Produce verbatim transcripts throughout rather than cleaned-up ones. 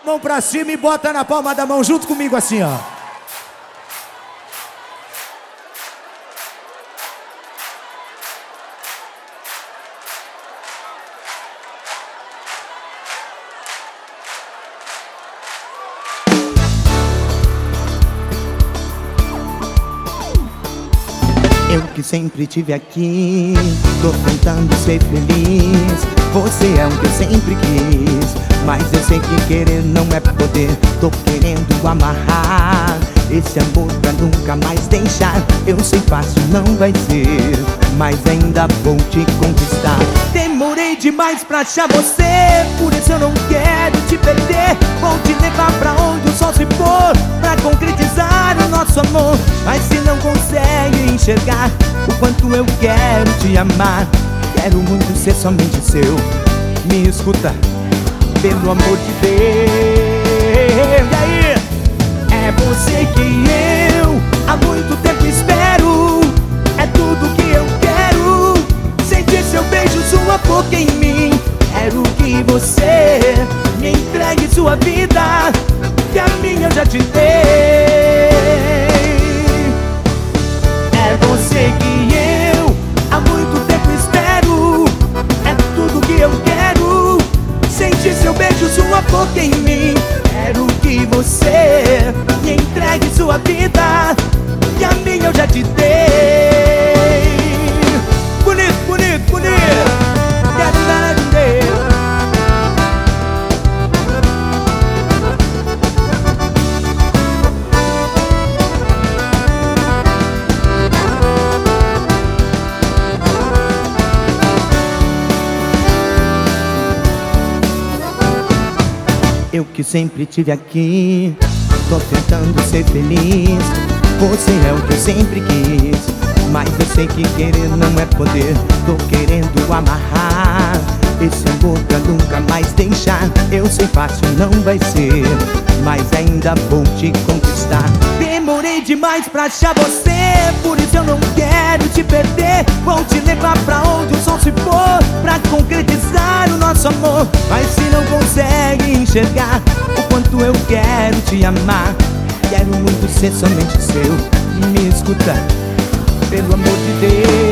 Mão pra cima e bota na palma da mão junto comigo assim, ó. Eu que sempre tive aqui, tô tentando ser feliz. Você é o que eu sempre quis, mas eu sei que querer não é poder. Tô querendo amarrar esse amor pra nunca mais deixar. Eu sei fácil não vai ser, mas ainda vou te conquistar. Demorei demais pra achar você, por isso eu não quero te perder. Vou te levar pra onde o sol se pôr, pra concretizar o nosso amor. Mas se não consegue enxergar o quanto eu quero te amar, quero muito ser somente seu. Me escuta, pelo amor de Deus. E aí? É você que eu há muito tempo espero. É tudo que eu quero, sentir seu beijo, sua boca em mim. Quero que você me entregue sua vida, que a minha eu já te dei. É você que eu há muito tempo espero. É tudo que eu quero, sentir seu beijo, sua boca em mim. Quero que você me entregue sua vida, que a minha eu já te dei. Bonito, bonito, bonito. Quero dar de Deus. Eu que sempre tive aqui, tô tentando ser feliz. Você é o que eu sempre quis, mas eu sei que querer não é poder. Tô querendo amarrar esse amor pra nunca mais deixar. Eu sei fácil não vai ser, mas ainda vou te conquistar. Demorei demais pra achar você, por isso eu não quero te perder. Vou te levar pra onde o sol se pôr, pra concretizar o nosso amor. Mas se não consegue enxergar o quanto eu quero te amar, quero muito ser somente seu. Me escuta, pelo amor de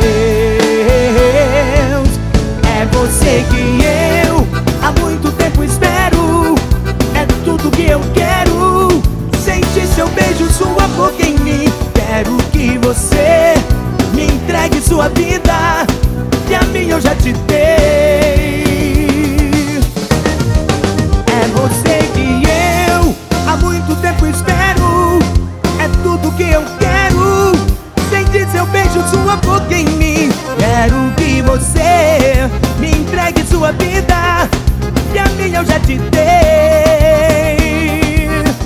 Deus. É você que eu há muito tempo espero. É tudo que eu quero, sentir seu beijo, sua boca em mim. Quero que você me entregue sua vida, que a minha eu já te dei. É você que eu há muito tempo espero. É tudo que eu quero, sentir seu beijo, sua boca em mim. Quero que você me entregue sua vida, que a minha eu já te dei.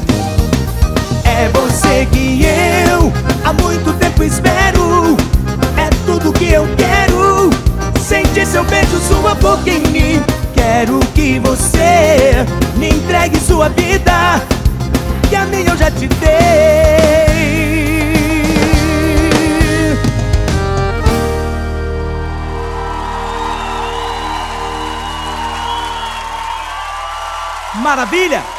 É você que eu há muito tempo espero. É tudo que eu quero, sentir seu beijo, sua boca em mim. Quero que você me entregue sua vida, que a minha eu já te dei. Maravilha!